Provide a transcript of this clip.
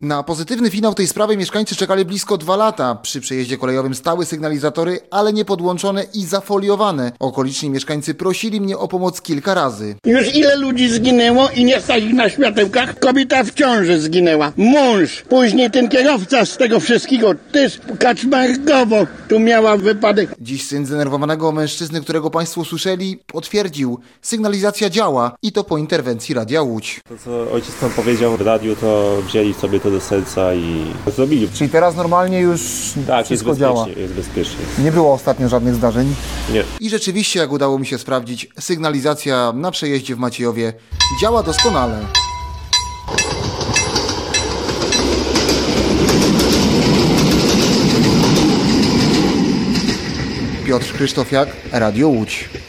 Na pozytywny finał tej sprawy mieszkańcy czekali blisko 2 lata. Przy przejeździe kolejowym stały sygnalizatory, ale nie podłączone i zafoliowane. Okoliczni mieszkańcy prosili mnie o pomoc kilka razy. Już ile ludzi zginęło i nie stać ich na światełkach? Kobieta w ciąży zginęła. Mąż, później ten kierowca z tego wszystkiego, też kaczmargowo tu miała wypadek. Dziś syn zdenerwowanego mężczyzny, którego państwo słyszeli, potwierdził. Sygnalizacja działa i to po interwencji Radia Łódź. To, co ojciec nam powiedział w radiu, to wzięli sobie to do serca i zrobili. Czyli teraz normalnie już wszystko działa? Jest bezpiecznie. Nie było ostatnio żadnych zdarzeń? Nie. I rzeczywiście, jak udało mi się sprawdzić, sygnalizacja na przejeździe w Maciejowie działa doskonale. Piotr Krzysztofiak, Radio Łódź.